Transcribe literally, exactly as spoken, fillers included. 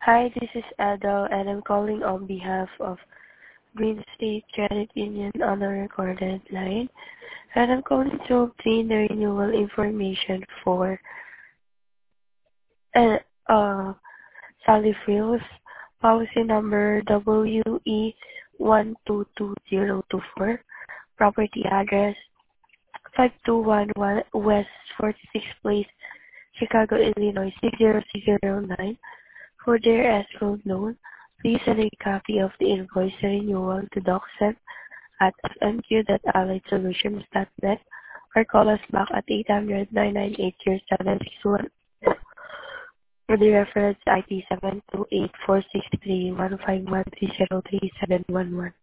Hi, this is Adele, and I'm calling on behalf of Green State Credit Union on a recorded line. And I'm calling to obtain the renewal information for uh, uh, Sally Frills, policy number W E one two two zero two four, property address five two one one West forty-sixth Place, Chicago, Illinois six zero six zero nine. For their escrow loan, please send a copy of the invoice renewal to DocSend at f m q dot allied solutions dot net or call us back at eight hundred, nine nine eight, zero seven six one for the reference I D seven two eight four six three one five one three zero three seven one one.